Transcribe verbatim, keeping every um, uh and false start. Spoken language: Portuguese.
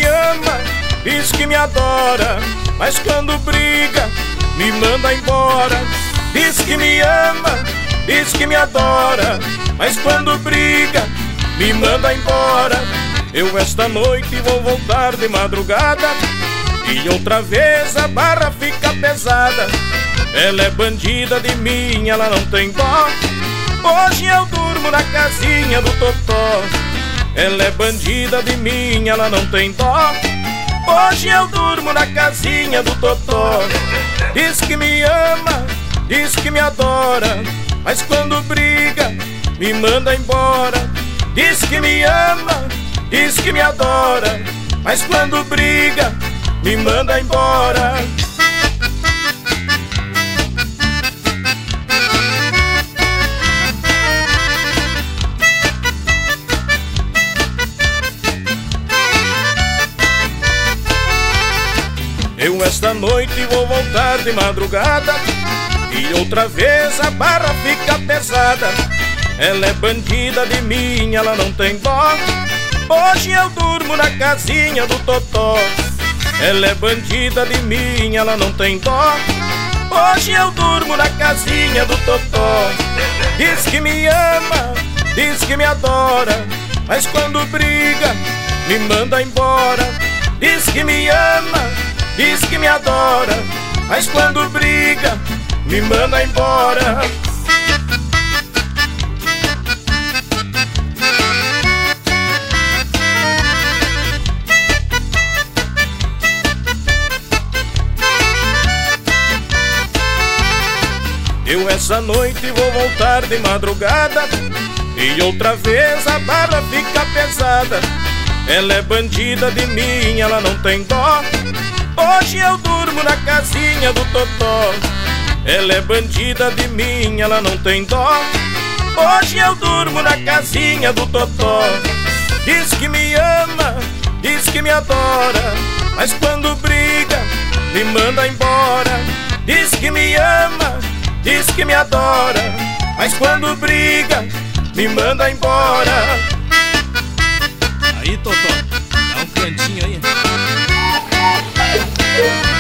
ama, diz que me adora, mas quando briga, me manda embora. Diz que me ama, diz que me adora, mas quando briga, me manda embora. Eu esta noite vou voltar de madrugada e outra vez a barra fica pesada. Ela é bandida de mim, ela não tem dó. Hoje eu durmo na casinha do Totó. Ela é bandida de mim, ela não tem dó. Hoje eu durmo na casinha do Totó. Diz que me ama, diz que me adora, mas quando briga, me manda embora. Diz que me ama, diz que me adora, mas quando briga, me manda embora. Eu esta noite vou voltar de madrugada e outra vez a barra fica pesada. Ela é bandida de mim, ela não tem dó. Hoje eu durmo na casinha do Totó. Ela é bandida de mim, ela não tem dó. Hoje eu durmo na casinha do Totó. Diz que me ama, diz que me adora, mas quando briga, me manda embora. Diz que me ama, diz que me adora, mas quando briga, me manda embora. Eu essa noite vou voltar de madrugada e outra vez a barra fica pesada. Ela é bandida de mim, ela não tem dó. Hoje eu durmo na casinha do Totó. Ela é bandida de mim, ela não tem dó. Hoje eu durmo na casinha do Totó. Diz que me ama, diz que me adora, mas quando briga, me manda embora. Diz que me ama, diz que me adora, mas quando briga, me manda embora. Aí, Totó, dá um cantinho aí.